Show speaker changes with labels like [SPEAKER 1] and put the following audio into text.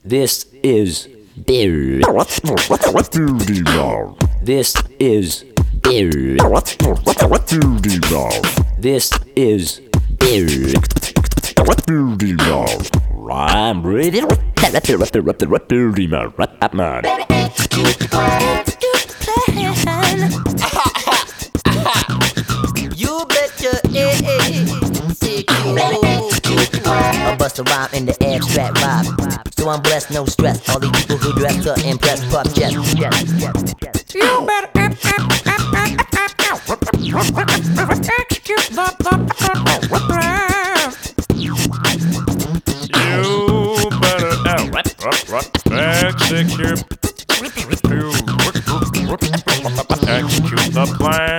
[SPEAKER 1] This is beer. This is beer. This is beer. I'm ready.
[SPEAKER 2] You betcha, I bust a rhyme in the abstract vibe. So I'm blessed, no stress. All these people who dress to impress, puff chest.
[SPEAKER 3] You better execute the plan.
[SPEAKER 4] You better execute the plan.